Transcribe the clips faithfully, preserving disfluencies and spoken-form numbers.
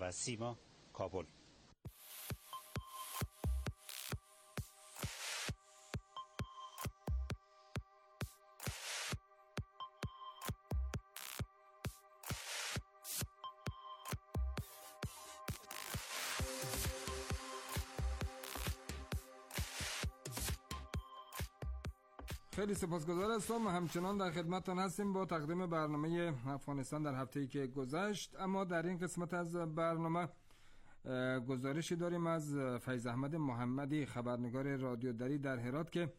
و سیما، کابل. خیلی سپاسگزار هستم. همچنان در خدمتتان هستیم با تقدیم برنامه افغانستان در هفته‌ای که گذشت. اما در این قسمت از برنامه گزارشی داریم از فیض احمد محمدی، خبرنگار رادیو دری در هرات، که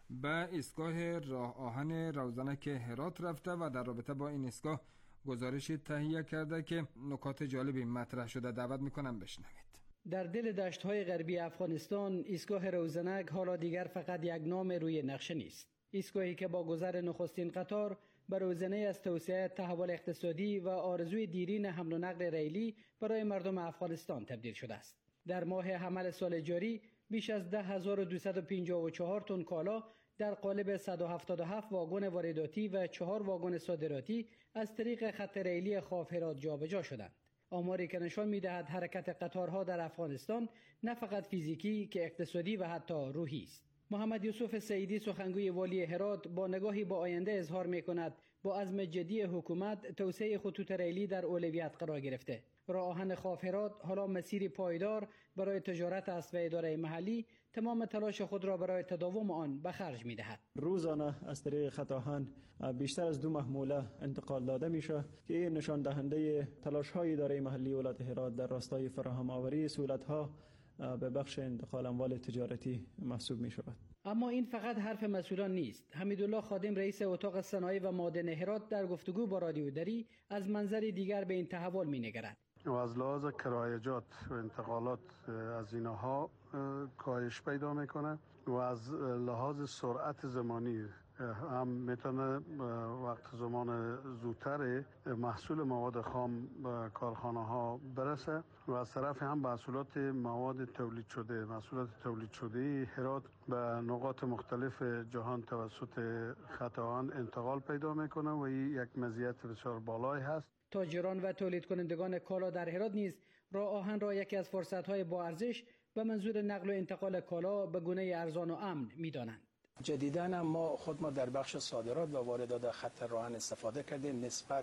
به ایستگاه راه آهن روزنک هرات رفته و در رابطه با این ایستگاه گزارشی تهیه کرده که نکات جالبی مطرح شده. دعوت میکنم بشنوید. در دل دشت‌های غربی افغانستان، ایستگاه روزنک حالا دیگر فقط یک نام روی نقشه نیست. ایستگاهی که با گذر نخستین قطار به روزنه از توسعه تحول اقتصادی و آرزوی دیرین حمل و نقل ریلی برای مردم افغانستان تبدیل شده است. در ماه حمل سال جاری بیش از ده هزار و دویست و پنجاه و چهار تن کالا در قالب صد و هفتاد و هفت واگن وارداتی و چهار واگن صادراتی از طریق خط ریلی خاف هرات جابجا شدند. آماری که نشان می‌دهد حرکت قطارها در افغانستان نه فقط فیزیکی که اقتصادی و حتی روحی است. محمد یوسف سعیدی، سخنگوی والی هرات، با نگاهی به آینده اظهار می‌کند با عزم جدی حکومت توسعه خطوط ریلی در اولویت قرار گرفته. راه آهن خاف هرات حالا مسیری پایدار برای تجارت است و اداره محلی تمام تلاش خود را برای تداوم آن به خرج می‌دهد. روزانه از طریق خط آهن بیشتر از دو محموله انتقال داده میشه که این نشان دهنده تلاش‌های اداره محلی ولایت هرات در راستای فراهم آوری سهولت‌ها به بخش انتقال اموال تجارتی محسوب می شود. اما این فقط حرف مسئولان نیست. حمیدالله خادم، رئیس اتاق صنایع و معادن هرات، در گفتگو با رادیو دری از منظر دیگر به این تحول می نگرد. و از لحاظ کرایجات و انتقالات از اینها کاهش پیدا میکنه و از لحاظ سرعت زمانی هم میتونه وقت زمان زودتر محصول مواد خام به کارخانه ها برسه و از طرف هم محصولات مواد تولید شده محصولات تولید شده هرات به نقاط مختلف جهان توسط خط آهن انتقال پیدا میکنه و این یک مزیت بسیار بالایی هست. تاجران و تولید کنندگان کالا در هرات نیز راه آهن را یکی از فرصت‌های با ارزش به منظور نقل و انتقال کالا به گونه ارزان و امن می‌دانند. جدیداً ما خود ما در بخش صادرات و واردات خط راه آهن استفاده کردیم. نسبت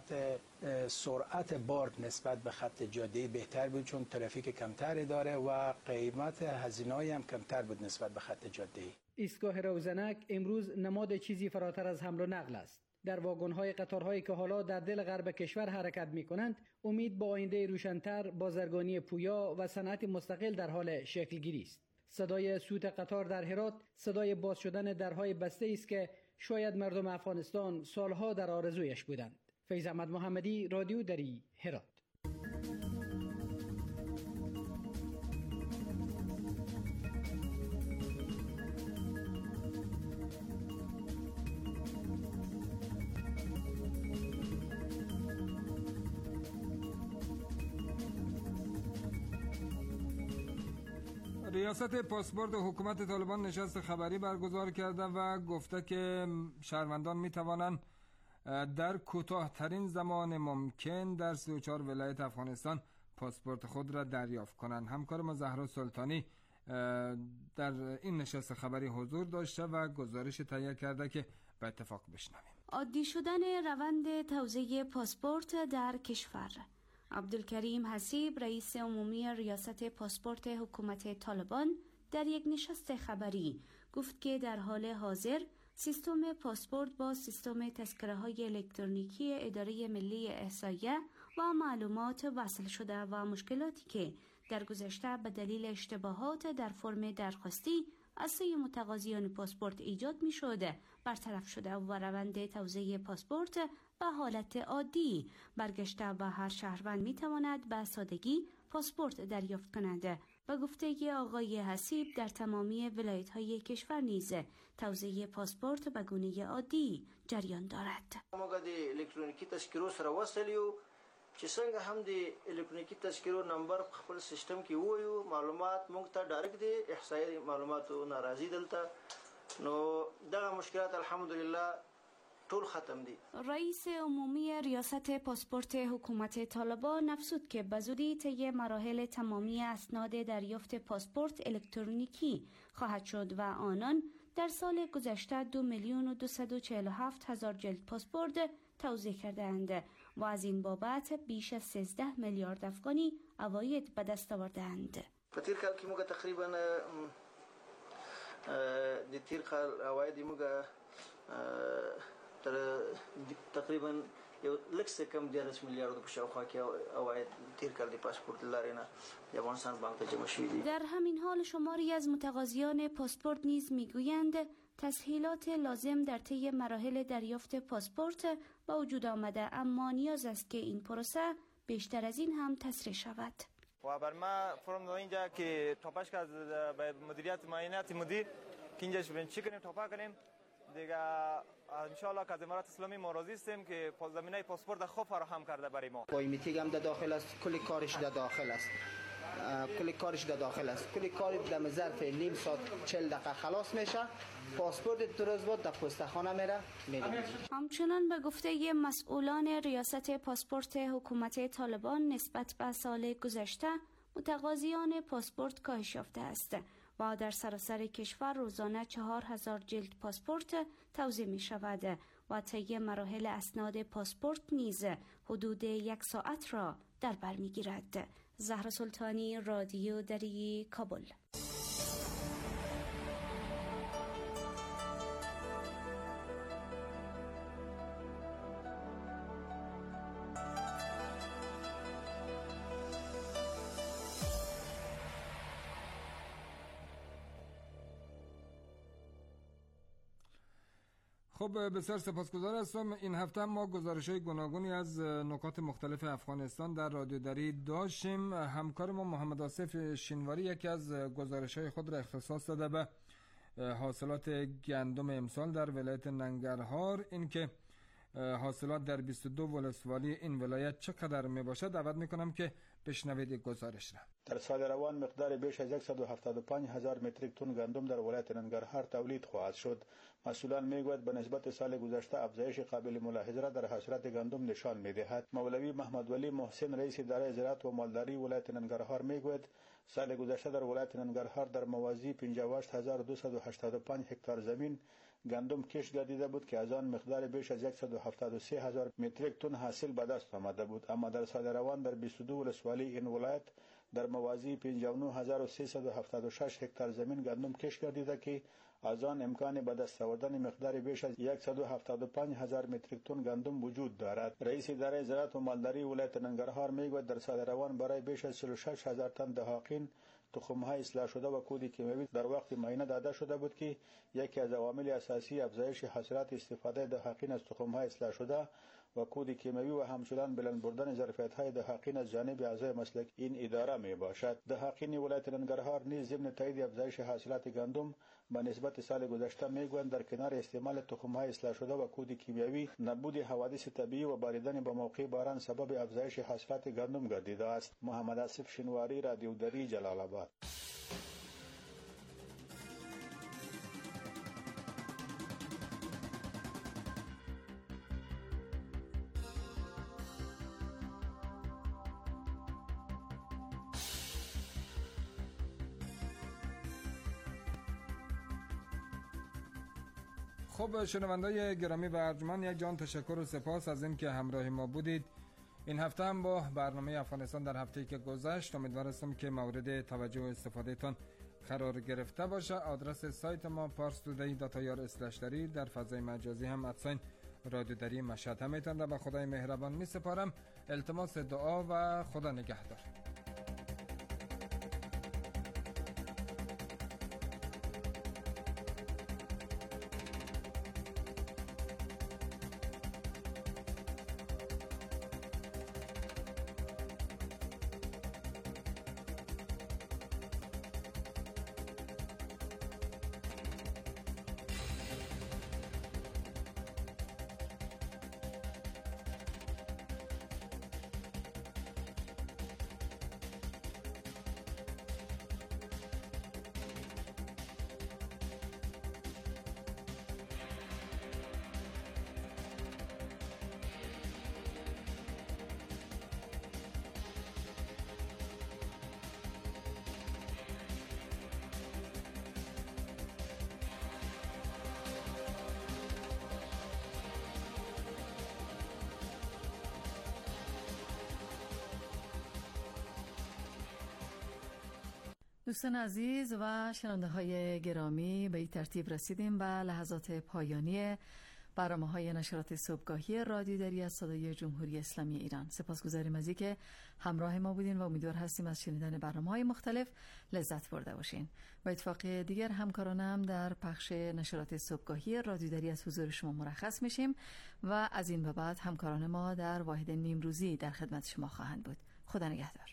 سرعت بار نسبت به خط جاده‌ای بهتر بود چون ترافیک کمتری داره و قیمت هزینه‌ای هم کمتر بود نسبت به خط جاده‌ای. ایستگاه روزنک امروز نماد چیزی فراتر از حمل و نقل است. در واگن‌های قطارهایی که حالا در دل غرب کشور حرکت می‌کنند، امید با آینده روشن‌تر، بازرگانی پویا و صنعت مستقل در حال شکل‌گیری است. صدای سوت قطار در هرات صدای باز شدن درهای بسته است که شاید مردم افغانستان سالها در آرزویش بودند. فیض احمد محمدی، رادیو دری، هرات. ریاست پاسپورت حکومت طالبان نشست خبری برگزار کرده و گفته که شهروندان می توانند در کوتاه‌ترین زمان ممکن در سی و چهار ولایت افغانستان پاسپورت خود را دریافت کنند. همکار ما زهرا سلطانی در این نشست خبری حضور داشته و گزارش تهیه کرده که به اتفاق بشنویم. عادی شدن روند توزیع پاسپورت در کشور. عبدالکریم حسیب، رئیس عمومی ریاست پاسپورت حکومت طالبان، در یک نشست خبری گفت که در حال حاضر سیستم پاسپورت با سیستم تذکره‌های الکترونیکی اداره ملی احصایه و معلومات وصل شده و مشکلاتی که در گذشته به دلیل اشتباهات در فرم درخواستی از سوی متقاضیان پاسپورت ایجاد می شده برطرف شده و روند توزیع پاسپورت به حالت عادی برگشته و هر شهروند می تواند به سادگی پاسپورت دریافت کنند. و گفته آقای حسیب در تمامی ولایت های کشور نیز توزیع پاسپورت به گونه عادی جریان دارد. ما د الکترونیکی تذکرو سره وصلیو چې څنګه هم د الکترونیکی تذکرو نمبر په خپل سیستم کې وایو معلومات موږ ته ډایرکټ دي احصایي معلوماتو ناراضي دلته نو دا مشکلات الحمدلله ټول ختم دي. رئیس عمومی ریاست پاسپورت حکومت طالبان افزود که به زودی طی مراحل تمامی اسناد دریافت پاسپورت الکترونیکی خواهد شد و آنان در سال گذشته دو میلیون و دویست و چهل و هفت هزار جلد پاسپورت توزیع کردند و از این بابت بیش از سیزده میلیارد افغانی عواید به دست آوردند. په تیر کال کې موږ تقریبا د تیر کال عواید موږ تر تقریبا یو لږ څه کم دیارلس میلیارد په شاوخوا کې عواید تیر کال د پاسپورت لارې نه د افغانستان بانک ته جمع شوي دي. در همین حال شماری از متقاضیان پاسپورت نیز میگویند تسهیلات لازم در طی مراحل دریافت پاسپورت به وجود آمده، اما نیاز است که این پروسه بیشتر از این هم تسریع شود. و بر ما فرم اینجا که توپاش که به مدیریت معاینات مدیر که اینجاش بین چی کنیم توپا کنیم دیگه انشالله که از امارات اسلامی ما راضی هستیم که زمینه پاسپورت خوب فراهم کرده برای ما. با میتینگ هم در داخل است، کلی کارش در داخل است. کلی کارش در داخل است. کلی کار در ظرف نیم ساعت چهل دقیقه خلاص میشه. پاسپورت تو روز بعد در پستخانه میره میره. همچنان به گفته مسئولان ریاست پاسپورت حکومت طالبان نسبت به سال گذشته متقاضیان پاسپورت کاهش یافته است و در سراسر کشور روزانه چهار هزار جلد پاسپورت توزیع می شود و طی مراحل اسناد پاسپورت نیز حدود یک ساعت را در بر می گیرد. زهرا سلطانی، رادیو دری، کابل. خب بسیار سپاسگزار هستم. این هفته ما گزارش‌های گوناگونی از نکات مختلف افغانستان در رادیو دری داشتیم. همکار ما محمد آصف شینواری یکی از گزارش‌های خود را اختصاص داده به حاصلات گندم امسال در ولایت ننگرهار. اینکه حاصلات در بیست و دو ولسوالی این ولایت چقدر می باشد دعوت میکنم که بشنوید گزارش را. در سال روان مقدار بیش از صد و هفتاد و پنج هزار متریک تن گندم در ولایت ننگرهار تولید خواهد شد. مسئولان میگویند به نسبت سال گذشته افزایش قابل ملاحظه را در حاصلات گندم نشان میدهد. مولوی محمد ولی محسن رئیس اداره زراعت و مالداری ولایت ننگرهار میگوید سال گذشته در ولایت ننگرهار در موازی پنجاه و هشت هزار و دویست و هشتاد و پنج هکتار زمین گندم کشت گردیده بود که از آن مقدار بیش از صد و هفتاد و سه هزار متریک تن حاصل به دست آمده بود. اما در سال روان در بیست و دو ولسوالی این ولایت در موازی پنجاه و نه هزار و سیصد و هفتاد و شش هکتار زمین گندم کشت گردیده که از آن امکان به دست آوردن مقدار بیش از صد و هفتاد و پنج هزار متریک تن گندم وجود دارد. رئیس اداره زراعت و مالداری ولایت ننگرهار میگوید در سال روان برای بیش از چهل و شش هزار تن دهاقین تخم‌های اصلاح شده و کود کیمیایی در وقت معاینه داده شده بود که یکی از عوامل اساسی افزایش حاصلات استفاده دهاقین از تخم‌های اصلاح شده و کود کیمیایی و همچنان بلند بردن ظرفیت‌های دهاقین از جانب اعضای مسلک این اداره می باشد. دهاقین ولایت ننگرهار نیز ضمن تایید افزایش حاصلات گندم به نسبت سال گذشته میگویند در کنار استعمال تخم‌های اصلاح شده و کود کیمیایی نبود حوادث طبیعی و باریدن به موقع باران سبب افزایش حاصلات گندم گردیده است. محمد آصف شینواری، رادیو دری، جلال آباد. خب شنوندای گرامی و ارجمند، یک جان تشکر و سپاس از این که همراه ما بودید. این هفته هم با برنامه افغانستان در هفته‌ای که گذشت امیدوار هستم که مورد توجه و استفاده تان قرار گرفته باشه. آدرس سایت ما پارس تودی دات آی آر اسلش دری، در فضای مجازی هم ادساین رادیو دری مشهد. همیتان را به خدای مهربان می سپارم. التماس دعا و خدا نگهدار. دوستان عزیز و شنونده های گرامی، به این ترتیب رسیدیم به لحظات پایانی برنامه های نشرات صبحگاهی رادیو دری از صدای جمهوری اسلامی ایران. سپاسگزاریم از اینکه همراه ما بودین و امیدوار هستیم از شنیدن برنامه های مختلف لذت برده باشین. و اتفاق دیگر همکارانم در پخش نشرات صبحگاهی رادیو دری از حضور شما مرخص میشیم و از این به بعد همکاران ما در واحد نیمروزی در خدمت شما خواهند بود. خدا نگهدار.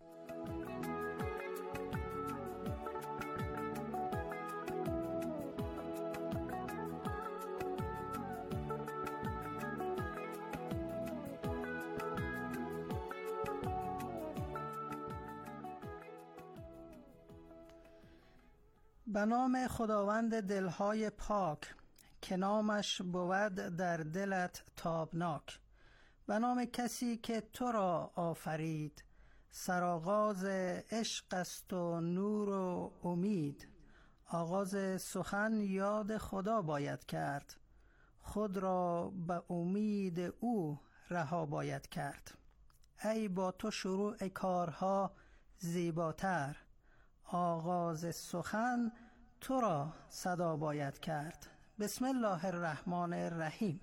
به نام خداوند دلهای پاک که نامش بود در دلت تابناک، به نام کسی که تو را آفرید، سرآغاز عشق است و نور و امید. آغاز سخن یاد خدا باید کرد، خود را به امید او رها باید کرد. ای با تو شروع کارها زیباتر، آغاز سخن تو را صدا باید کرد. بسم الله الرحمن الرحیم.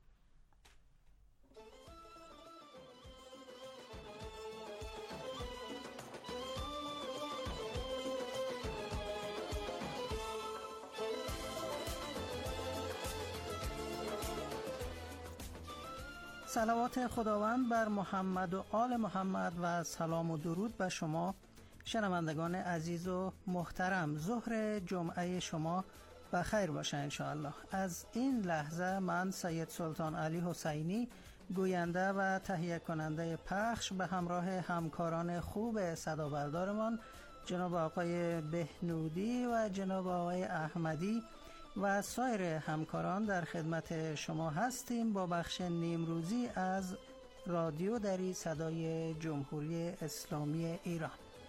صلوات خداوند بر محمد و آل محمد و سلام و درود به شما شنوندگان عزیز و محترم. ظهر جمعه شما بخیر باشه انشاءالله. از این لحظه من سید سلطان علی حسینی، گوینده و تهیه کننده پخش، به همراه همکاران خوب صدابردارمان جناب آقای بهنودی و جناب آقای احمدی و سایر همکاران در خدمت شما هستیم با بخش نیمروزی از رادیو دری صدای جمهوری اسلامی ایران.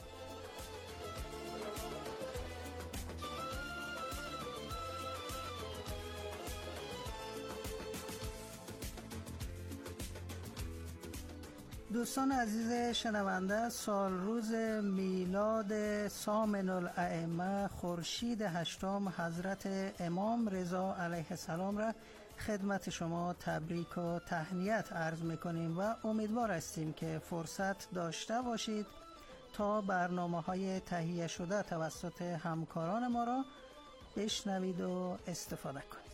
دوستان عزیز شنونده، سال روز میلاد سامن الائمه خورشید هشتم حضرت امام رضا علیه السلام را خدمت شما تبریک و تهنیت عرض میکنیم و امیدوار هستیم که فرصت داشته باشید تا برنامه های تهیه شده توسط همکاران ما را بشنوید و استفاده کنید.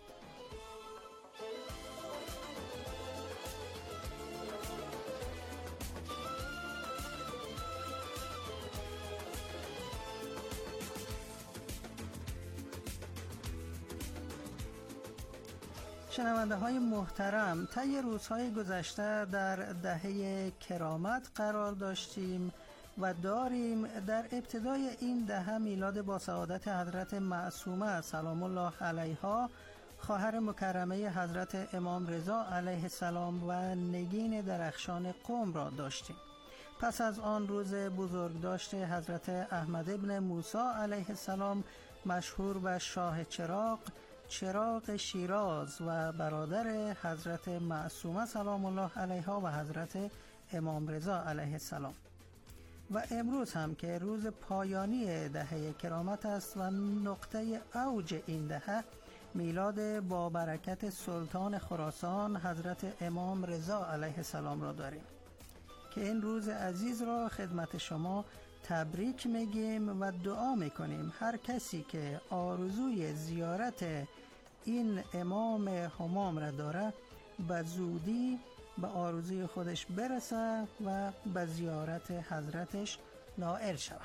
شنونده های محترم، طی روزهای گذشته در دهه کرامت قرار داشتیم و داریم. در ابتدای این دهه میلاد با سعادت حضرت معصومه سلام الله علیها، خواهر مکرمه حضرت امام رضا علیه السلام و نگین درخشان قم را داشتیم. پس از آن روز بزرگداشت حضرت احمد ابن موسی علیه السلام مشهور به شاه چراغ، چراغ شیراز و برادر حضرت معصومه سلام الله علیها و حضرت امام رضا علیه السلام، و امروز هم که روز پایانی دهه کرامت است و نقطه اوج این دهه میلاد با برکت سلطان خراسان حضرت امام رضا علیه السلام را داریم که این روز عزیز را خدمت شما تبریک میگیم و دعا میکنیم هر کسی که آرزوی زیارت این امام همام را داره به زودی به آرزوی خودش برسه و به زیارت حضرتش نائل شود.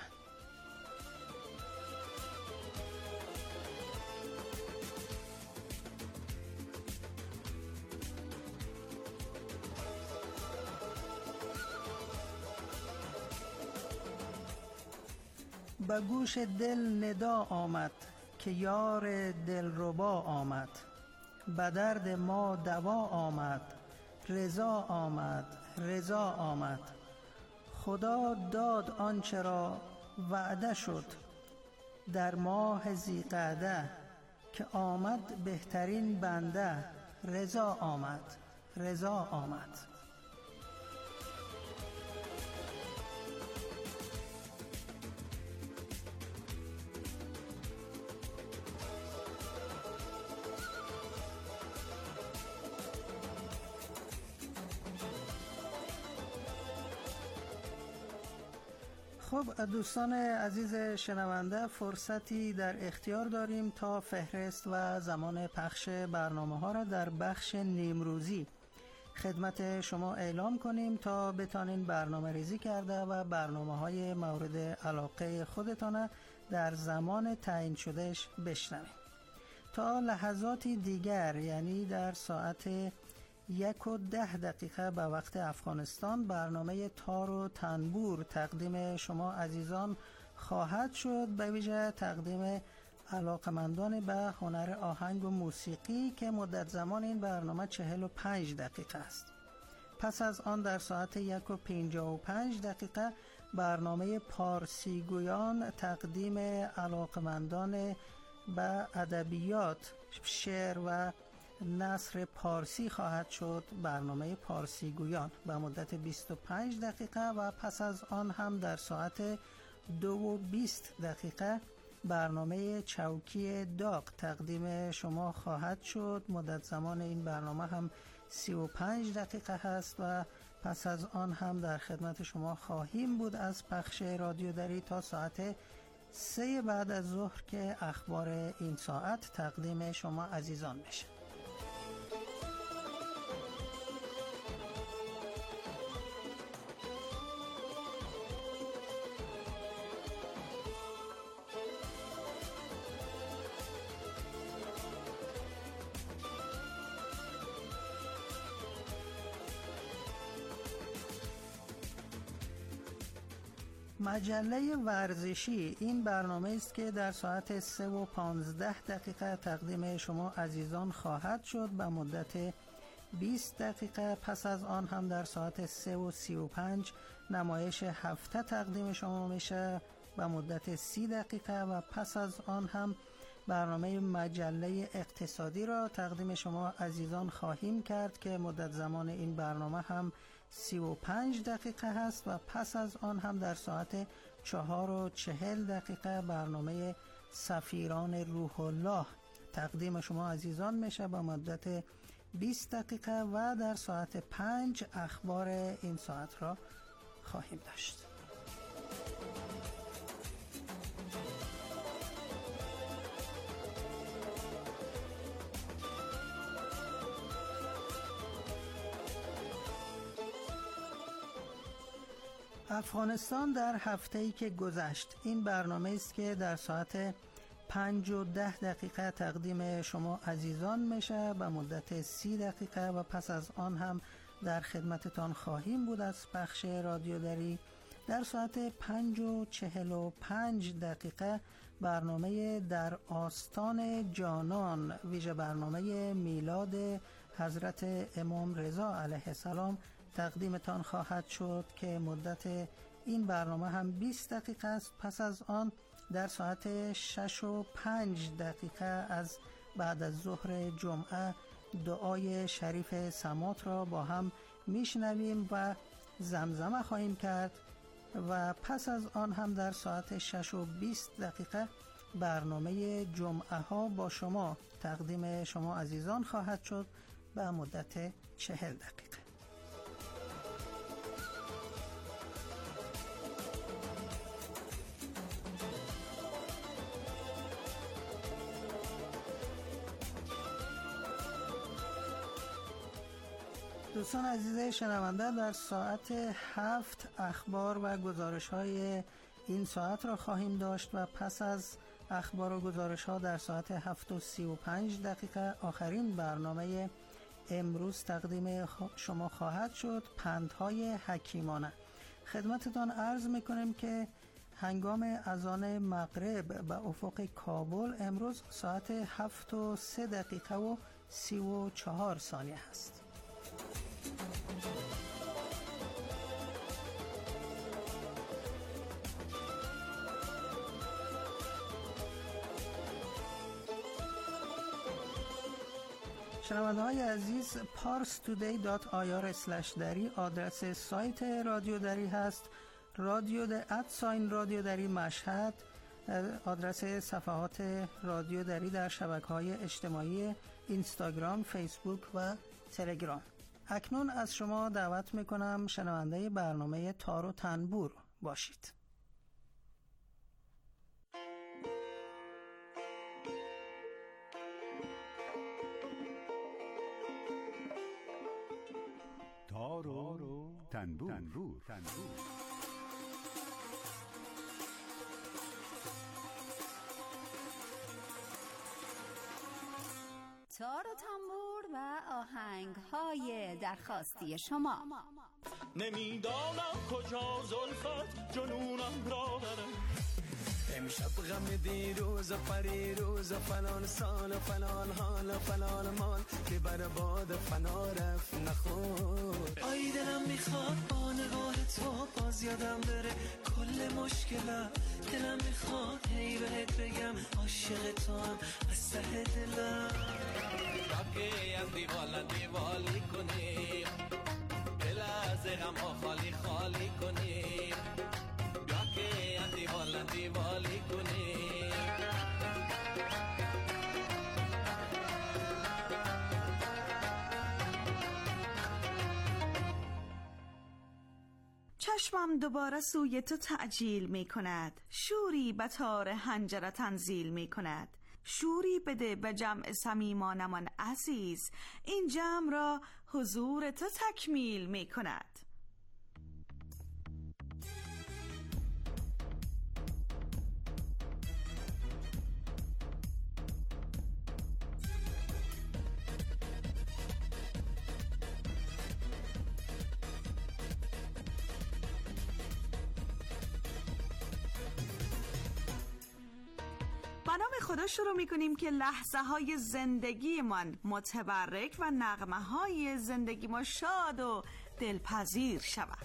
به گوش دل ندا آمد که یار دلربا آمد، به درد ما دوا آمد، رضا آمد، رضا آمد. خدا داد آنچه را وعده شد در ماه ذی‌قعده، که آمد بهترین بنده، رضا آمد، رضا آمد. خب دوستان عزیز شنونده، فرصتی در اختیار داریم تا فهرست و زمان پخش برنامه ها را در بخش نیمروزی خدمت شما اعلام کنیم تا بتانین برنامه ریزی کرده و برنامه های مورد علاقه خودتان در زمان تعیین شدهش بشنوید. تا لحظاتی دیگر یعنی در ساعت یک و ده دقیقه به وقت افغانستان برنامه تار و تنبور تقدیم شما عزیزان خواهد شد، به ویژه تقدیم علاقمندان به هنر آهنگ و موسیقی که مدت زمان این برنامه چهل و پنج دقیقه است. پس از آن در ساعت یک و پنجاه و پنج دقیقه برنامه پارسی گویان تقدیم علاقمندان به ادبیات، شعر و نثر پارسی خواهد شد، برنامه پارسی گویان به مدت بیست و پنج دقیقه و پس از آن هم در ساعت دو و بیست دقیقه برنامه چوکی داغ تقدیم شما خواهد شد. مدت زمان این برنامه هم سی و پنج دقیقه هست و پس از آن هم در خدمت شما خواهیم بود از پخش رادیو دری تا ساعت سه بعد از ظهر که اخبار این ساعت تقدیم شما عزیزان میشه. مجله ورزشی این برنامه است که در ساعت سه و پانزده دقیقه تقدیم شما عزیزان خواهد شد به مدت بیست دقیقه. پس از آن هم در ساعت سه و سی و پنج نمایش هفته تقدیم شما میشه به مدت سی دقیقه و پس از آن هم برنامه مجله اقتصادی را تقدیم شما عزیزان خواهیم کرد که مدت زمان این برنامه هم سی و پنج دقیقه هست و پس از آن هم در ساعت چهار و چهل دقیقه برنامه سفیران روح الله تقدیم شما عزیزان میشه با مدت بیست دقیقه و در ساعت پنج اخبار این ساعت را خواهیم داشت. افغانستان در هفته‌ای که گذشت این برنامه است که در ساعت پنج و ده دقیقه تقدیم شما عزیزان میشه به مدت سی دقیقه و پس از آن هم در خدمتتان خواهیم بود از پخش رادیو دری. در ساعت پنج و چهل و پنج دقیقه برنامه در آستان جانان ویژه برنامه میلاد حضرت امام رضا علیه السلام تقدیمتان خواهد شد که مدت این برنامه هم بیست دقیقه است. پس از آن در ساعت شش و پنج دقیقه از بعد از ظهر جمعه دعای شریف سمات را با هم میشنویم و زمزمه خواهیم کرد و پس از آن هم در ساعت شش و بیست دقیقه برنامه جمعه ها با شما تقدیم شما عزیزان خواهد شد به مدت چهل دقیقه. دوستان عزیز شنونده، در ساعت هفت اخبار و گزارش های این ساعت را خواهیم داشت و پس از اخبار و گزارش ها در ساعت هفت و سی و پنج دقیقه آخرین برنامه امروز تقدیم شما خواهد شد، پندهای حکیمانه. خدمتتان عرض میکنیم که هنگام اذان مغرب به افق کابل امروز ساعت هفت و سه دقیقه و سی و چهار ثانیه هست. شنونده های عزیز، پارس تودی دات آی آر اسلش دری آدرس سایت رادیو دری هست. رادیو در ادساین رادیو دری مشهد آدرس صفحات رادیو دری در شبکه‌های اجتماعی اینستاگرام، فیسبوک و تلگرام. اکنون از شما دعوت میکنم شنونده برنامه تار و تنبور باشید. تنبور, تنبور. تنبور. تار و تنبور و آهنگ های درخواستی شما. نمیدانم کجا زلفت جنونم را برم، امشب غم دیروز و پریروز و فلان سال و فلان حال و فلان مال که بر باد فنا رفت نخور. آی دلم میخواد با نگاه تو باز یادم بره کل مشکلم، دلم میخواد هی بهت بگم عاشق تو هم از ته دلم. راکی از دیوال دیوالی کنیم، دل از غم ها خالی خالی کنیم، راکی از دیوال دیوالی کنیم. چشمم دوباره سوی تو تعجیل می کند، شوری به تار حنجره تنزیل می کند. شوری بده به جمع صمیمانمان عزیز، این جمع را حضور تو تکمیل می کند. با نام خدا شروع میکنیم که لحظه های زندگی من متبرک و نغمه های زندگی ما شاد و دلپذیر شود.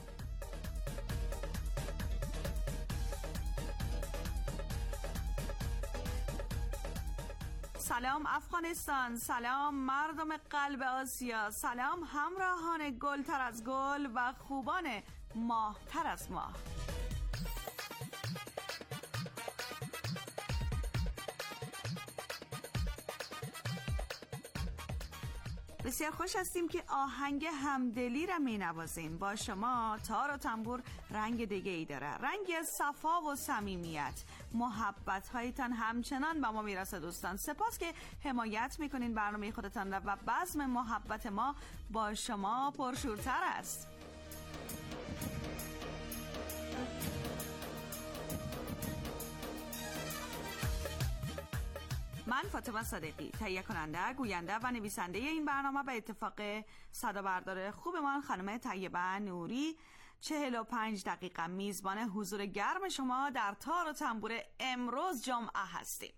سلام افغانستان، سلام مردم قلب آسیا، سلام همراهان گل تر از گل و خوبان ماه تر از ماه. بسیار خوش هستیم که آهنگ همدلی را می نوازیم. با شما تار و تنبور رنگ دیگه ای داره، رنگ از صفا و صمیمیت. محبت هایتان همچنان به ما میرسه دوستان. سپاس که حمایت میکنین برنامه خودتان و بزم محبت ما با شما پرشورتر است. من فاطمه صادقی، تهیه کننده، گوینده و نویسنده این برنامه، به اتفاق صدا بردار خوب من خانم طیبه نوری، چهل و پنج دقیقه میزبان حضور گرم شما در تار و تنبور امروز جمعه هستیم.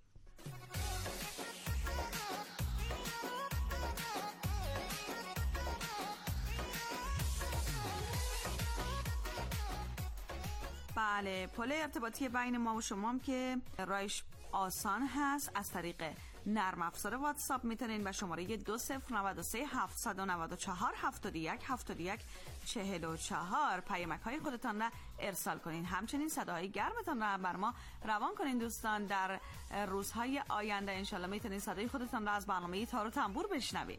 بله، پل ارتباطی بین ما و شما هم که رایش آسان هست. از طریق نرم افزار واتساپ میتونین به شماره دو صفر نود و سه هفتصد و نود و چهار هفتاد و یک هفتاد و یک چهل و چهار پیامک های خودتان را ارسال کنین. همچنین صداهای گرمتان را بر ما روان کنین دوستان. در روزهای آینده انشالله میتونین صدای خودتان را از برنامه تار و تنبور بشنوین.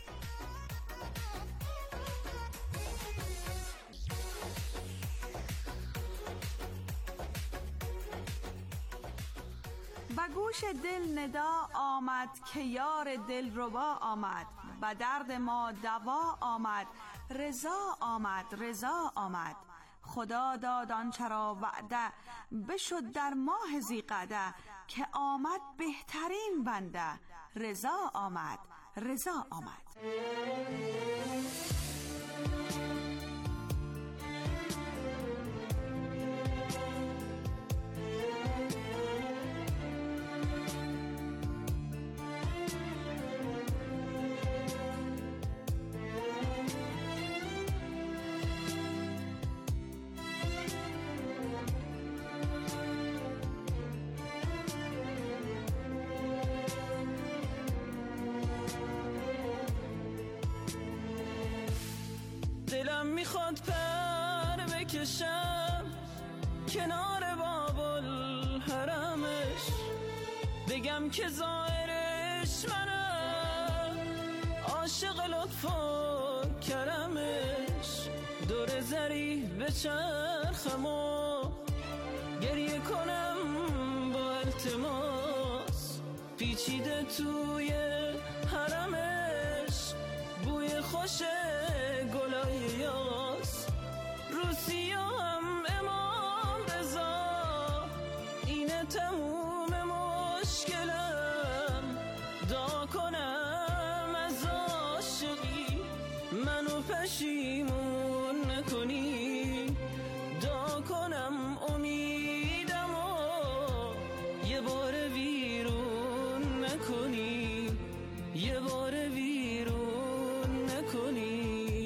به گوش دل ندا آمد که یار دلربا آمد، به درد ما دوا آمد، رضا آمد رضا آمد. خدا داد آنچه را وعده، بشد در ماه ذی‌قعده، که آمد بهترین بنده، رضا آمد رضا آمد. دلم میخواد پر بکشم کنار بابل حرمش، بگم که زائرش منم، عاشق لطف و کرمش. دور زری بچرخم و گریه کنم با التماس، پیچیده توی حرمش بوی خوش گلای یاس. تموم مشکلم دا کنم از عاشقی منو پشیمون نکنی دا کنم امیدم و یه بار ویرون نکنی یه بار ویرون نکنی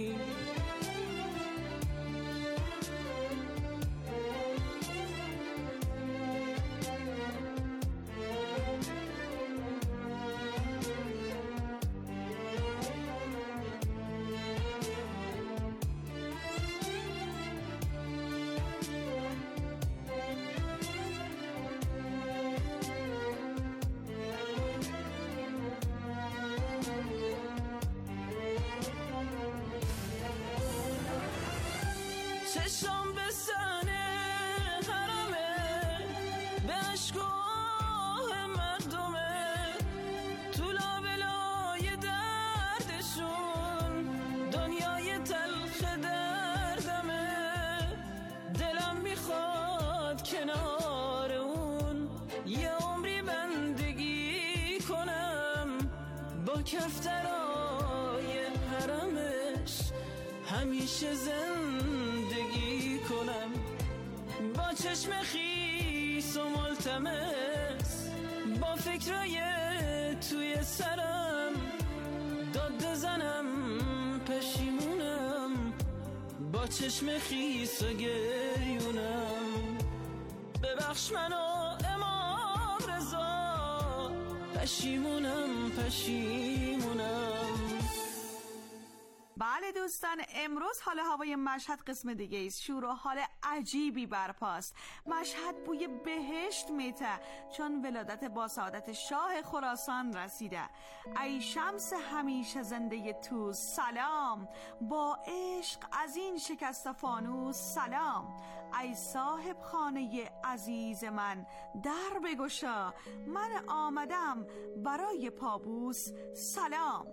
چشم به سنه حرمه به عشقاه مردمه تو لابلای دردشون دنیای تلخ دردمه دلم میخواد کنار اون یه عمری بندگی کنم با کفترای حرمش همیشه زندگی کنم با چشم خیس و ملتمس با فکرای توی سرم داد بزنم پشیمونم با چشم خیس و گریونم ببخش منو امام رضا پشیمونم پشیمونم. بله دوستان، امروز حال هوای مشهد قسم دیگه است. شور و حال عجیبی برپاست. مشهد بوی بهشت میته چون ولادت با سعادت شاه خراسان رسیده. ای شمس همیشه زنده تو سلام، با عشق از این شکست فانوس سلام. ای صاحب خانه عزیز من در بگشا، من آمدم برای پابوس سلام.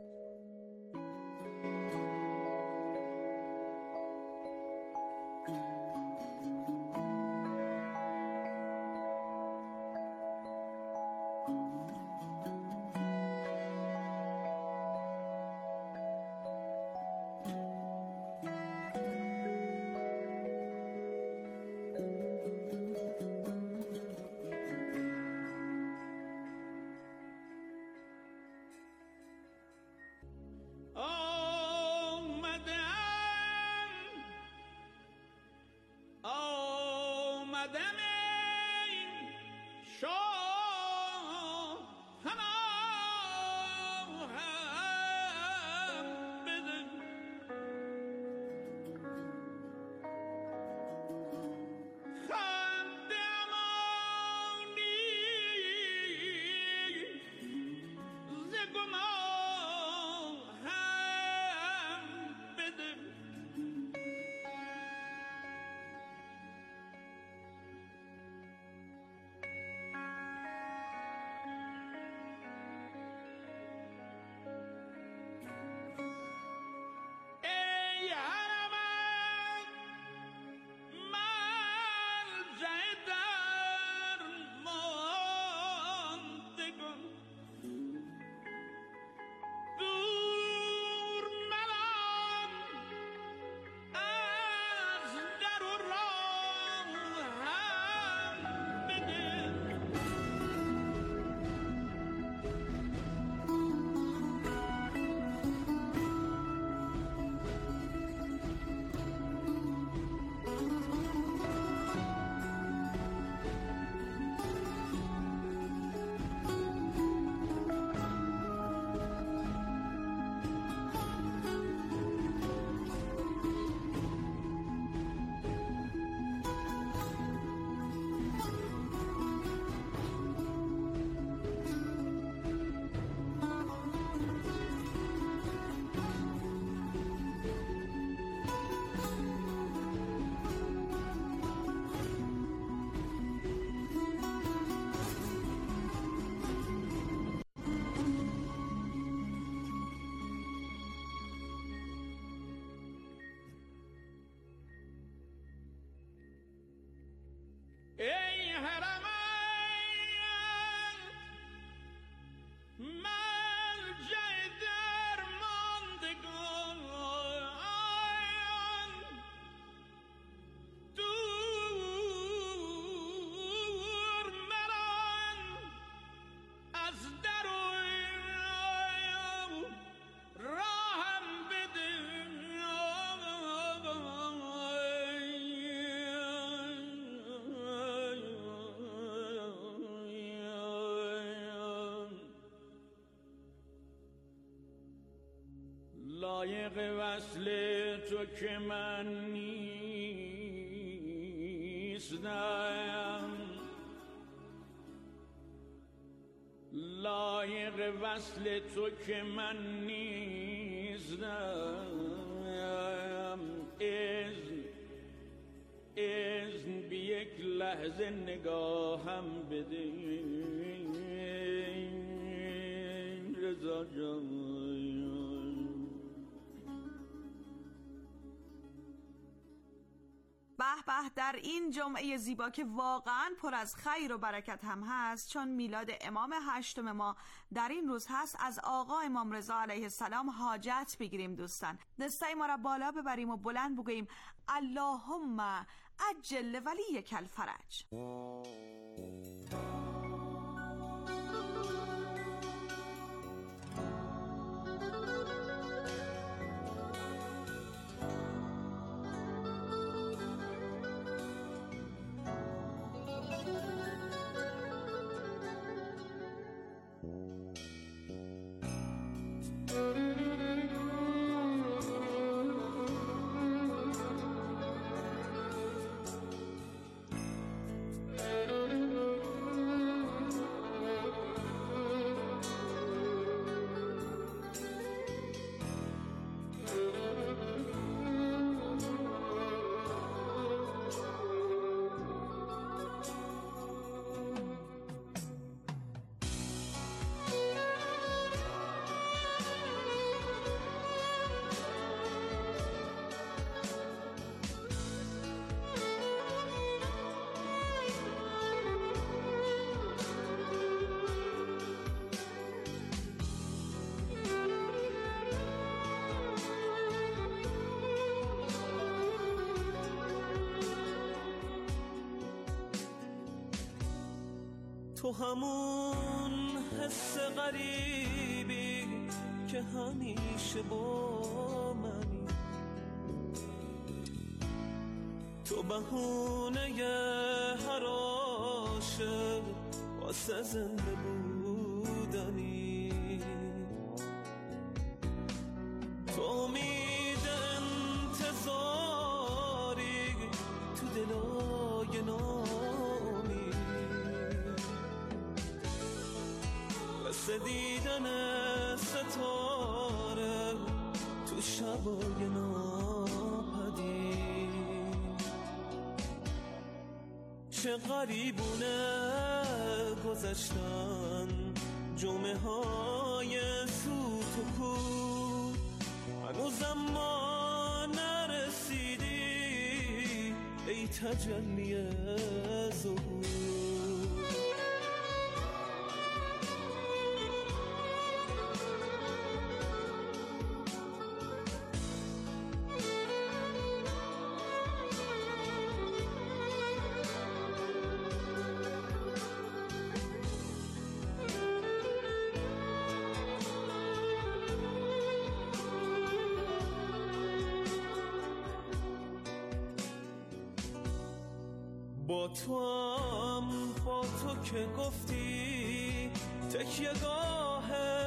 لایق وصل تو که من نیستم، لایق وصل تو که من نیستم. اذن اذن بی یک لحظه نگاهم بده رضا جان. به به، در این جمعه زیبا که واقعا پر از خیر و برکت هم هست، چون میلاد امام هشتم ما در این روز هست، از آقا امام رضا علیه السلام حاجت بگیریم دوستان، دستای ما را بالا ببریم و بلند بگوییم اللهم عجل ولیک الفرج. تو همون حس غریبی که همیشه با منی، تو بهونه هر عاشق واسه زنده بودنی، تو امید انتظاری تو دلای نامی، مثل دیدن ستاره تو شبای ناپدید. چه غریبونه گذشتن جمعه های سوت و کور، هنوزم ما نرسیدی ای تجلی ظهور. با تو هم با تو که گفتی تکیه گاه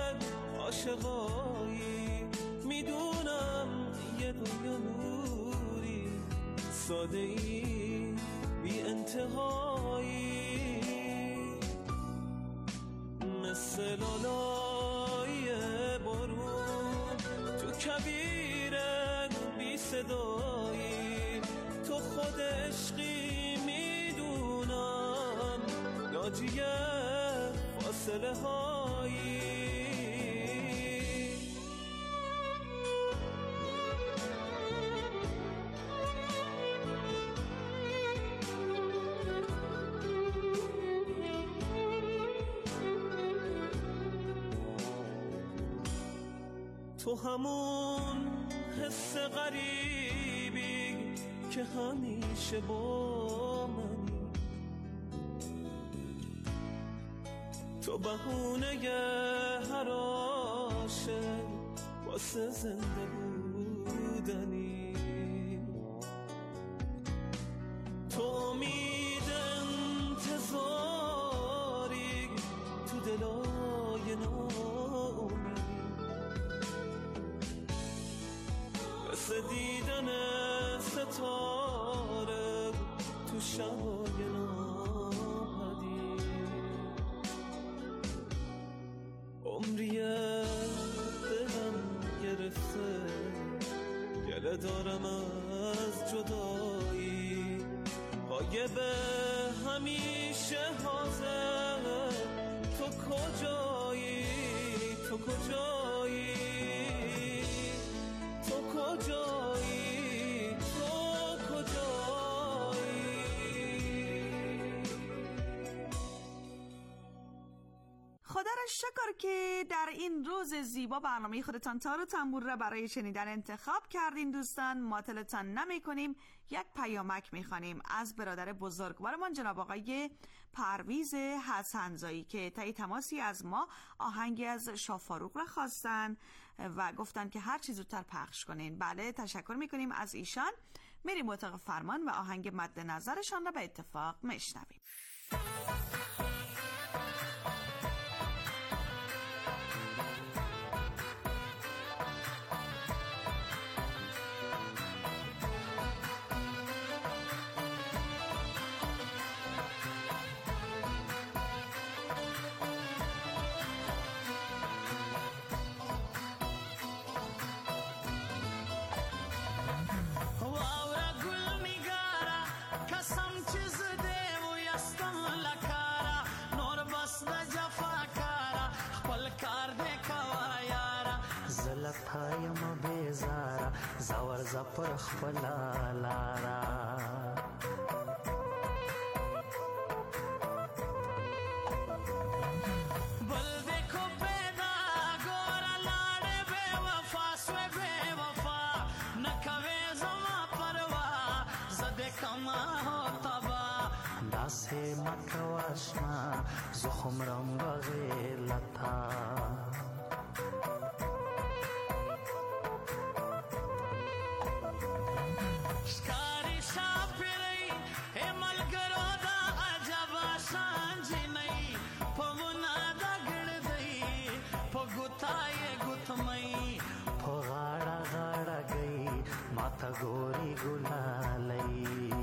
عاشقایی، میدونم یه دنیا نوری ساده ای بی انتهایی، مثل لالای بارون تو کبیر بی صدایی، تو خود عشقی ناجی فاصله هایی. تو همون حس غریبی که همیشه با منی، تو بهونه هر عاشق واسه زنده بودنی، تو امید انتظاری تو دلای نامی، شکر که در این روز زیبا برنامه خودتان تار و تنبور را برای شنیدن انتخاب کردین. دوستان معطلتان نمی کنیم، یک پیامک می خوانیم از برادر بزرگوارمان جناب آقای پرویز حسنزایی که طی تماسی از ما آهنگی از شاه فاروق را خواستن و گفتن که هر چیز زودتر پخش کنین. بله تشکر می کنیم از ایشان. میریم اتاق فرمان و آهنگ مد نظرشان را به اتفاق میشنویم. تایم بیزارا زور زپر خپلا لارا بل دیکھو پیدا گورا لاڑے بے وفا سوے بے وفا نکوے زما پروا زدے کما ہو تبا داسے مکواشنا زخم رم بغیر لتا गोरी गुलालई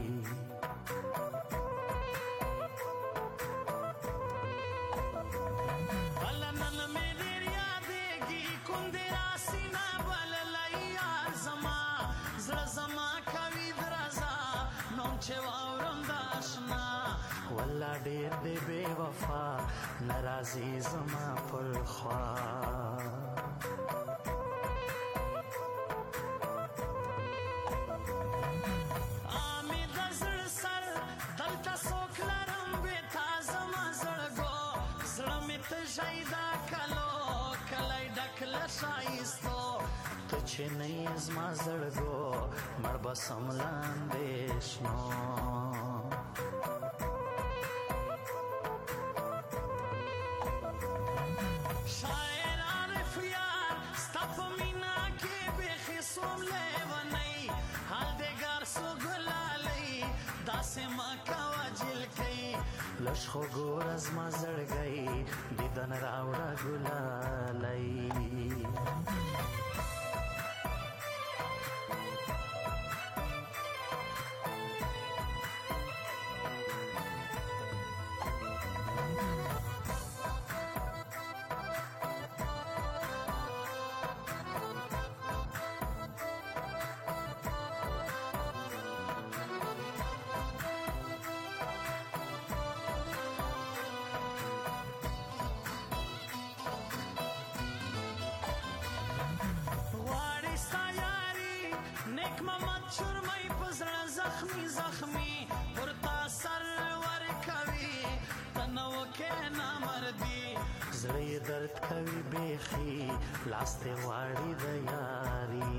अलनन में दरिया देगी कुंदेरा सीना बल लैया जमा जरा जमा कवि दरजा नोचे वावरम दाशना वल्ला डेर दे बेवफा नाराजी जमा पर ख्वा تچه نیز ما زړګو مړ بسم لاندې شنو شاعر عارف یار ستپ مینا کې به خصوم لیونی حال دګار سو ګلالي داسې ما کا وجل کوي لښ خو ګور از ما زړګي دیدن راوړه ګلالي زړه درد کوي بیخي لاسته واړی د یاري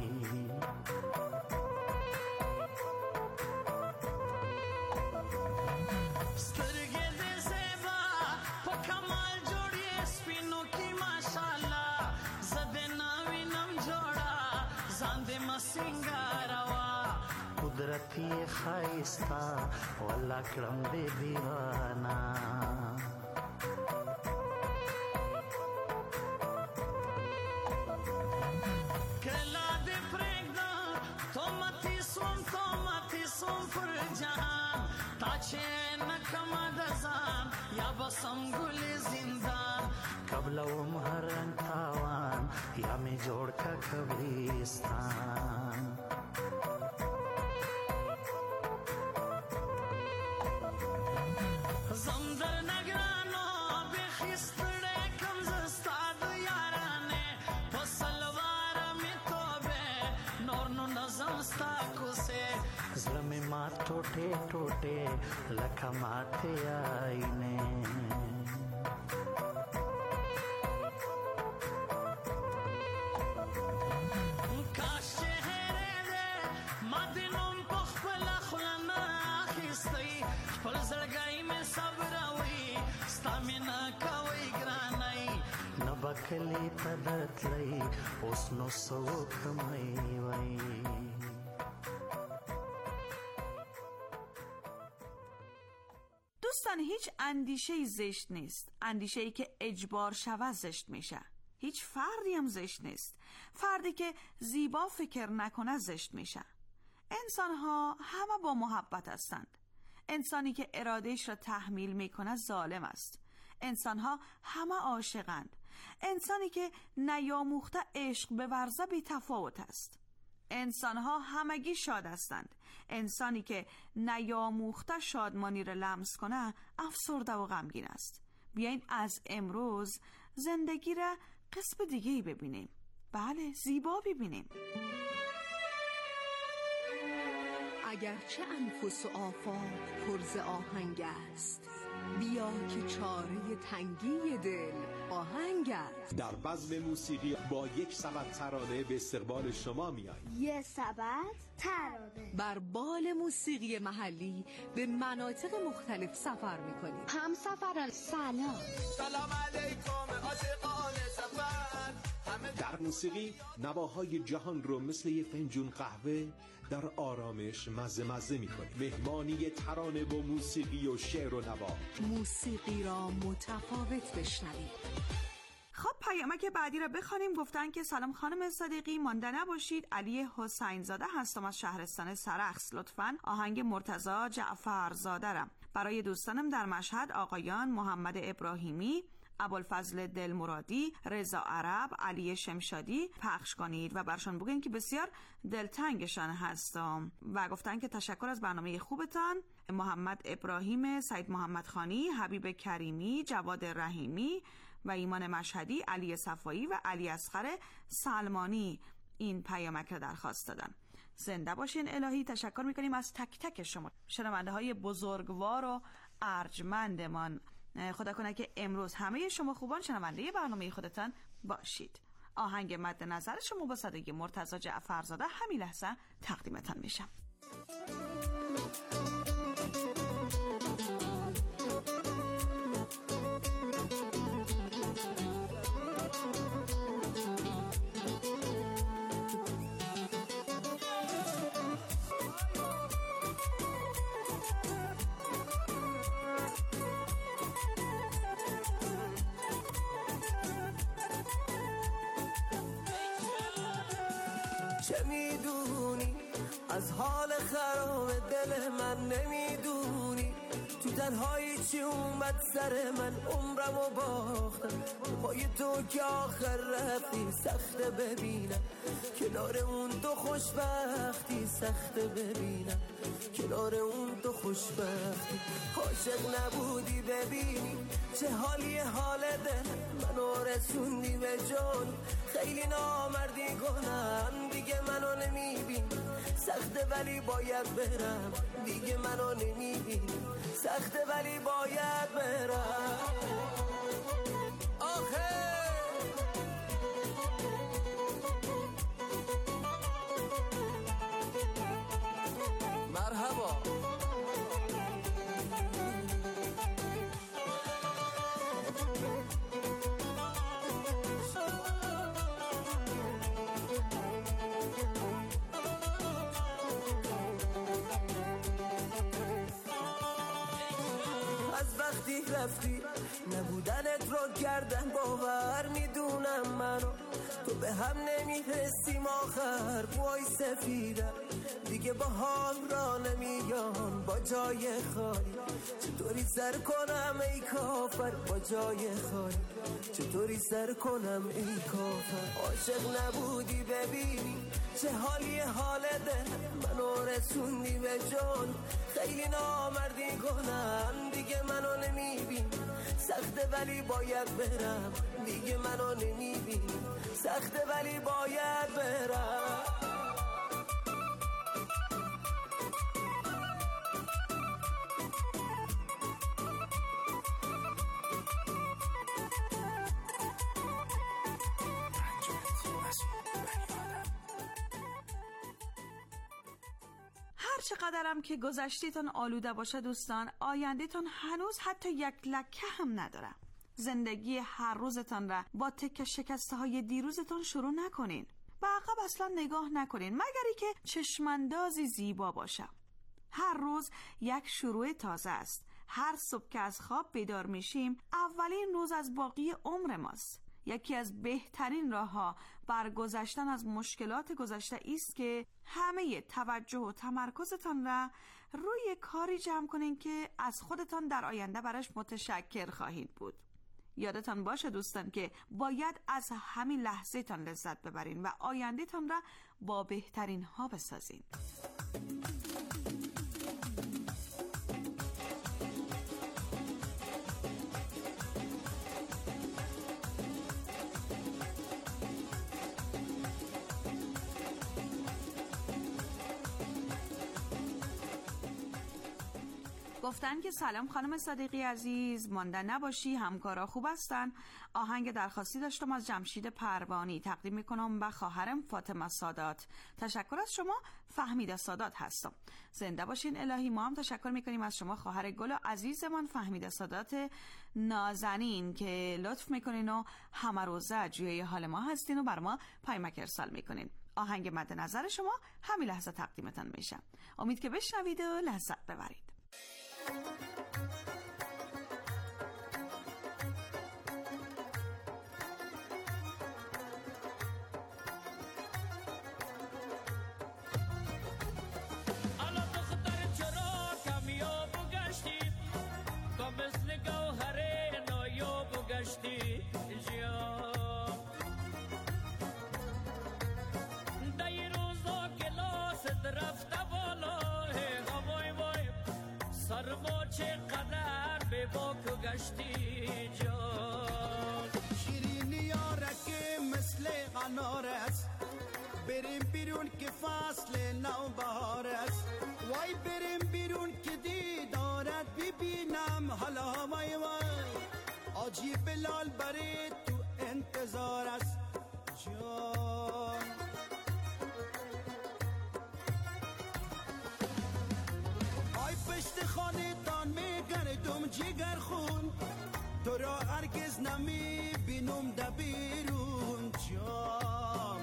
سترګې دې زیبا په کمال جوړې سپینو کې ماشاءالله زده ناوی نم جوړا ځان دې مسنګاروا قدرتي خایستا والله کړم دې دیوانا संगुल जिंदान कबला वो महरन तावान या में जोड़ का कब्रिस्तान जमदर नगरानो बेखिस्तड़े कमजस्ताद याराने फसलवार में तोबे नोरनो नजम स्ताको से ज़लमे मा टोटे टोटे लखा माथे आईने کلی پدتلی اوس نو سوکمای وای. دوستان هیچ اندیشه‌ای زشت نیست. اندیشه‌ای که اجبار شود زشت میشه. هیچ فردی هم زشت نیست. فردی که زیبا فکر نکنه زشت میشه. انسان ها همه با محبت هستند. انسانی که ارادهش را تحمیل میکنه ظالم است. انسان ها همه عاشقند. انسانی که نیاموخته عشق به ورزه بی تفاوت است. انسان ها همگی شاد هستند. انسانی که نیاموخته شادمانی را لمس کنه افسرده و غمگین است. بیاین از امروز زندگی را قسم دیگه‌ای ببینیم. بله، زیبا ببینیم. اگرچه انفس و آفاق پر ز آهنگ است، بیا که چاره تنگی دل آهنگ است. در بزم موسیقی با یک سبد ترانه به استقبال شما میاییم. یک سبد ترانه بر بال موسیقی محلی به مناطق مختلف سفر میکنیم. هم سفران سلام سلام علیکم عاشقان سفر. در موسیقی نواهای جهان رو مثل یه فنجون قهوه در آرامش مزه مزه میکنیم. مهمانی ترانه با موسیقی و شعر و نوا. موسیقی را متفاوت بشنویم. خب پیامک بعدی را بخوانیم. گفتن که سلام خانم صدیقی، مانده نباشید. علی حسین زاده هستم از شهرستان سرخس. لطفاً آهنگ مرتضی جعفر زاده را برای دوستانم در مشهد، آقایان محمد ابراهیمی، ابوالفضل دلمرادی، رضا عرب، علی شمشادی پخش کنید و برشان بگین که بسیار دلتنگشان هستم. و گفتن که تشکر از برنامه خوبتان. محمد ابراهیم، سید محمد خانی، حبیب کریمی، جواد رحیمی و ایمان مشهدی، علی صفایی و علی اصغر سلمانی این پیامک را درخواست دادن. زنده باشین الهی. تشکر میکنیم از تک تک شما شنونده های بزرگوار و ارجمندمان. خدا کنه که امروز همه شما خوبان شنونده برنامه خودتان باشید. آهنگ مد نظر شما با صدای مرتضی جعفر زاده همین لحظه تقدیمتان میشم. چه میدونی از حال خراب دل من، نمیدونی تو تنهایی چی اومد سر من. عمرمو باختم پای تو که آخر رفتی، سخته ببینم کنار اون تو خوشبختی. سخته ببینم کنار اون تو خوشبختی. عاشق نبودی ببینی چه حالی حال دل منو رسوندی به جان. خیلی نامردی کنم دیگه منو نمیبینی. سخته ولی باید برم دیگه منو نمیبینی. سخته ولی باید برم. آخه مرحبا. رفتی نبودنت رو کردن باور. میدونم منو تو به هم نمیرسیم. آخر موهای سفیدم دیگه با حال را نمیان با جای خالی. چطوری سر کنم ای کافر با جای خالی. چطوری سر کنم ای کافر. عاشق نبودی ببینی چه حالی حال دل منو رسوندی به جان. خیلی نامردی کنم دیگه منو نمیبینی. سخته ولی باید برم دیگه منو نمیبینی. سخته ولی باید برم. چقدرم که گذشته‌تان آلوده باشه دوستان، آینده‌تان هنوز حتی یک لکه هم نداره. زندگی هر روزتان را با تکه شکسته های دیروزتان شروع نکنین. به عقب اصلا نگاه نکنین مگری که چشماندازی زیبا باشه. هر روز یک شروع تازه است. هر صبح که از خواب بیدار میشیم اولین روز از باقی عمر ماست. یکی از بهترین راه‌ها بر گذشتن از مشکلات گذشته است که همه توجه و تمرکزتان را روی کاری جمع کنین که از خودتان در آینده براش متشکر خواهید بود. یادتان باشه دوستان که باید از همین لحظه تان لذت ببرین و آینده تان را با بهترین ها بسازین. گفتن که سلام خانم صادقی عزیز، مانده نباشی، همکارا خوب هستن. آهنگ درخواستی داشتم از جمشید پروانی تقدیم میکنم به خواهرم فاطمه سادات. تشکر از شما. فهمیده سادات هستم. زنده باشین الهی. ما هم تشکر میکنیم از شما خواهر گل عزیزمان فهمیده سادات نازنین که لطف میکنین و همه روزه جوی حال ما هستین و بر ما پیامک ارسال میکنین. آهنگ مد نظر شما همین لحظه تقدیمتان میشه. امید که بشنوید و لذت ببرید. چقدر به باک و گشتی جان، شیرینی یارک مثل قنار است، بریم بیرون که فصل نو بهار است. وای بریم بیرون که دیدارت ببینم حالا. وای وای آجی بلال برای تو انتظار است جان. آی پشت خانه تان میگردم جگر خون، تو را هرگز نمی بینم در بیرون جان.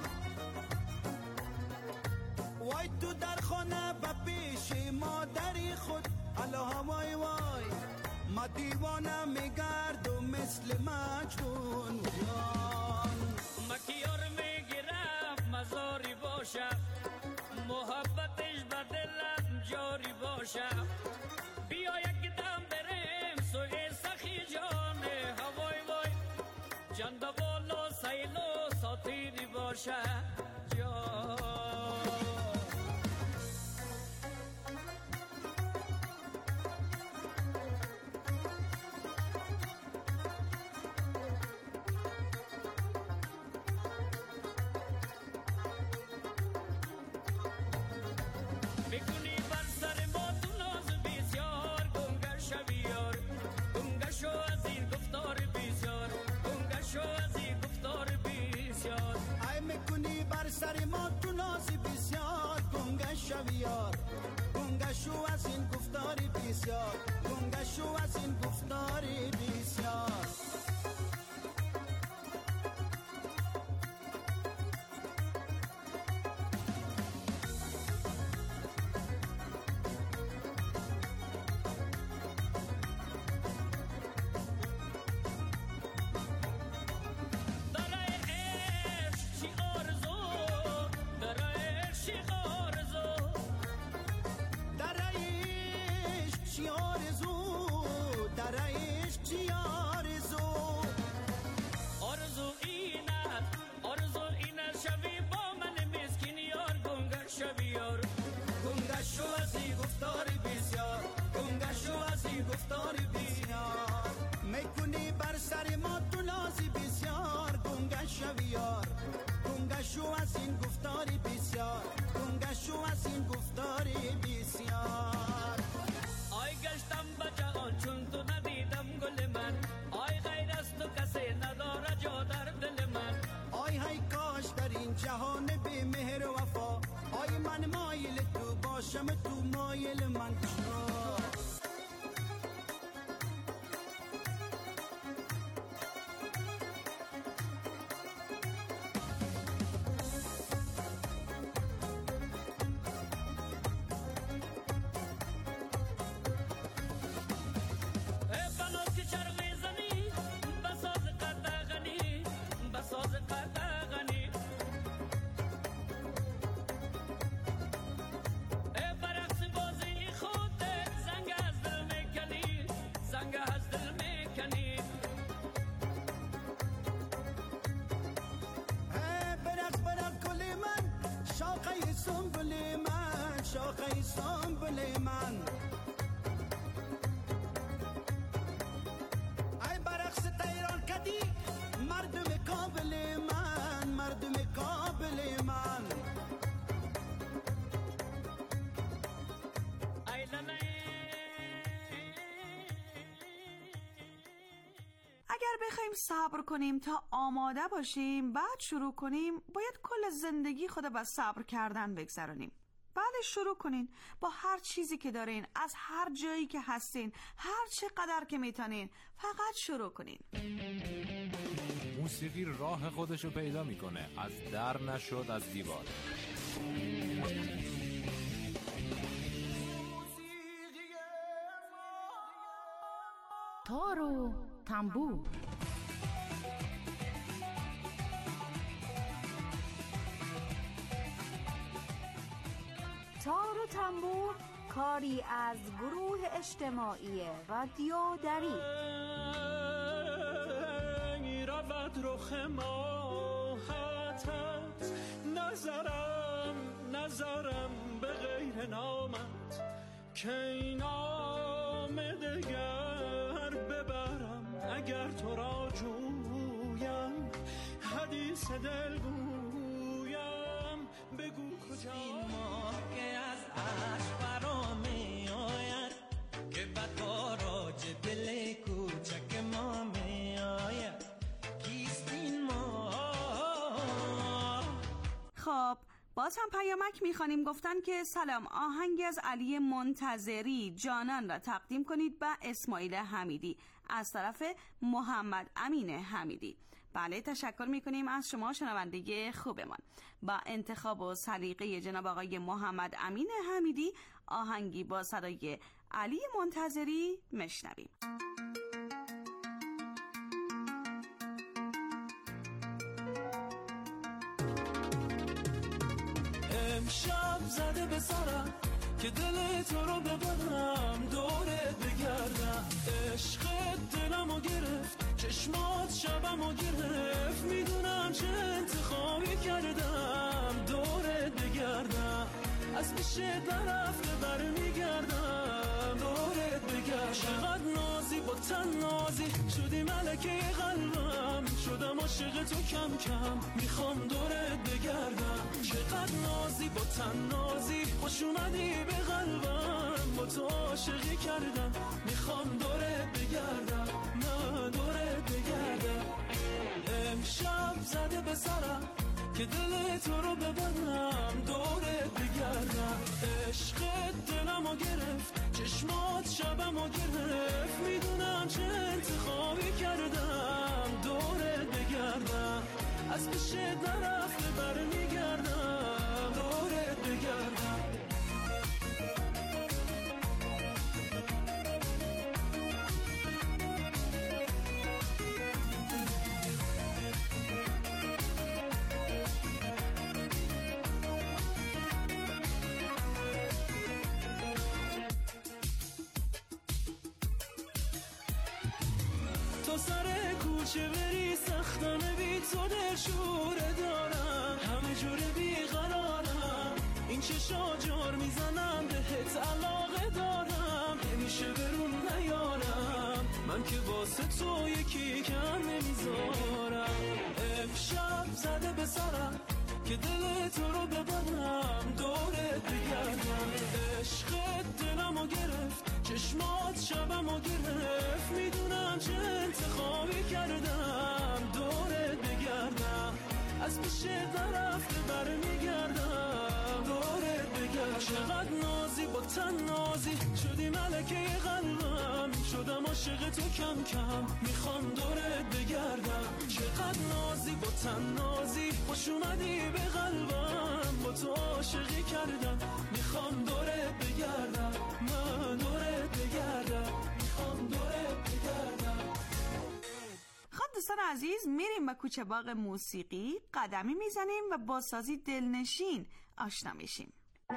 وای تو در خانه با پیش مادری خود الله. وای وای ما دیوانه میگردم مثل مجنون جان. مکیار میگیرم مزاری باشه، محبتش به دلم جاری باشه. بیا یک دم بریم سوی سخی جانه. هوای وای جان دا بالا سیلو ساتیری باشه جان. میکنی بر سر ما تو ناز بسیار، گنگه شویار گنگه شو از این گفتار بسیار، گنگه شو از این گفتار بسیار. ای میکنی بر سر ما تو ناز بسیار، گنگه شویار گنگه شو از این گفتار بسیار، گنگه شو از این گفتار بسیار. گفتار بسیار میکنی بر سر ما تو نازی بسیار، گنگه شویار گنگه شو از این گفتار بسیار، گنگه شو از این گفتار بسیار. آی گشتم به جهان چون تو ندیدم گل من، آی غیر از تو کسی نداره جا در دل من. آی های کاش در این جهان بی مهر و وفا، آی من مایل تو باشم تو مایل من شو. سنبل من شاخه سنبل من ای برقص تیران کدی مردم کابل من مردم کابل من اگر بخوایم صبر کنیم تا آماده باشیم بعد شروع کنیم باید کل زندگی خود با صبر کردن بگذرونیم. بعدش شروع کنین با هر چیزی که دارین، از هر جایی که هستین، هر چقدر که میتونین فقط شروع کنین. موسیقی راه خودشو پیدا میکنه، از در نشد از دیوار. تار و تنبور. تار و تنبور کاری از گروه اجتماعی رادیو دری. رود رخ ماهتت نظرم نظرم به غیر نامت که این نام دگر ببرم اگر تو را جویم حدیث دل گویم بگو کجا این ماه که از عشق فرا می آید که بدباراج دل کوچک ما می آید کیست این ماه. خب باز هم پیامک میخوانیم. گفتن که سلام، آهنگی از علی منتظری جانان را تقدیم کنید به اسماعیل حمیدی از طرف محمد امین حمیدی. بله تشکر میکنیم از شما شنونده خوبمان. با انتخاب و سلیقه جناب آقای محمد امین حمیدی آهنگی با صدای علی منتظری مشنویم. امشب زده به سرم که دل تو رو ببرم دورت بگردم عشقت دلمو گرفت چشمات شبمو گرفت میدونم چه انتخابی کردم دورت بگردم از پیشت نرفته برمیگردم دورت بگردم چقدر نازی با تن نازی شدی ملکه قلبم شدم عاشق تو کم کم میخوام دورت بگردم چقدر نازی با تن نازی خوش اومدی به قلبم با تو عاشقی کردم میخوام دورت بگردم من دورت بگردم امشب زده به سرم که دل تو رو ببرم دورت بگردم عشقت دلمو گرفت چشمات شبمو گرفت میدونم چه انتخابی کردم دورت بگردم از پیشت نرفته برمیگردم دورت بگردم تو سر کوچه بری سختانه بی تو دل شوره دارم همه جوره بی قرارم این چشا جار میزنم بهت علاقه دارم نمیشه برون نیارم من که واسه تو یکی کم نمیذارم امشب زده به سرم که دل تو رو ببرم دورت بگردم عشقت دلمو گرفت چشمات شبمو گرفت میدونم چه انتخابی کردم دورت بگردم از پیشت نرفته برمیگردم دورت بگردم چقدر نازی با تن نازی شدی ملکه قلبم شدم عاشق تو کم کم میخوام دورت بگردم چقدر نازی با تن نازی خوش اومدی به قلبم با تو عاشقی کردم میخوام دورت بگردم من دورت بگردم میخوام دورت بگردم. خب دوستان عزیز میریم به کوچه باغ موسیقی قدمی میزنیم و با سازی دلنشین آشنا میشیم.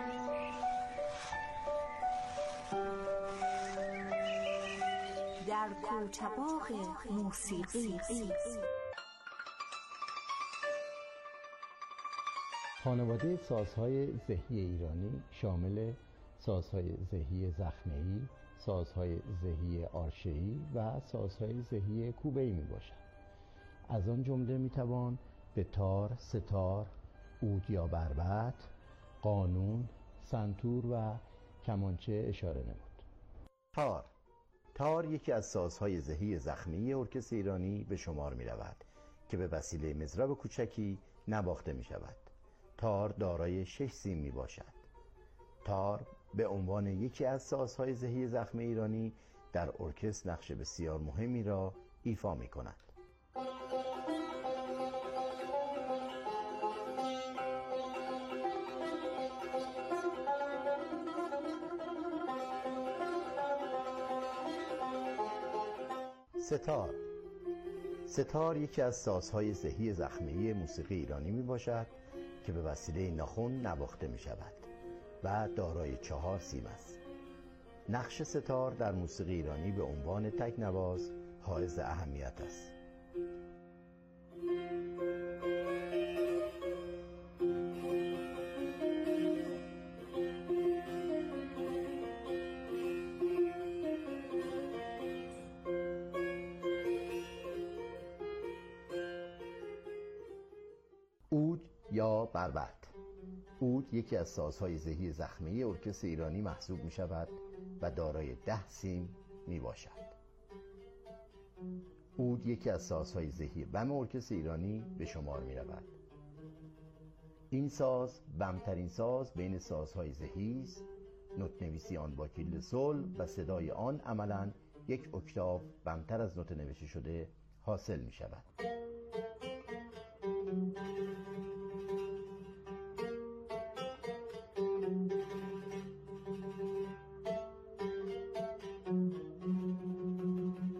در کوچه باغ موسیقی خانواده سازهای زهی ایرانی شامل سازهای زهی زخمه‌ای، سازهای زهی آرشه‌ای و سازهای زهی کوبه‌ای می باشد. از آن جمله می توان به تار، ستار، عود یا بربط، قانون، سنتور و کمانچه اشاره نمود. تار تار یکی از سازهای زهی زخمی ارکستر ایرانی به شمار می رود که به وسیله مضرب کوچکی نواخته می شود. تار دارای شش سیم می باشد. تار به عنوان یکی از سازهای زهی زخمی ایرانی در ارکستر نقش بسیار مهمی را ایفا می کند. ستار ستار یکی از سازهای زهی زخمی موسیقی ایرانی می باشد که به وسیله ناخن نواخته می شود و دارای چهار سیم است. نقش ستار در موسیقی ایرانی به عنوان تکنواز حائز اهمیت است. عود یا بربط. عود یکی از سازهای زهی زخمی ارکستر ایرانی محسوب می شود و دارای ده سیم می باشد. عود یکی از سازهای زهی بم ارکستر ایرانی به شمار می رود. این ساز بمترین ساز بین سازهای زهی است. نوت نویسی آن با کلید صلب و صدای آن عملاً یک اکتاو بمتر از نوت نوشته شده حاصل می شود.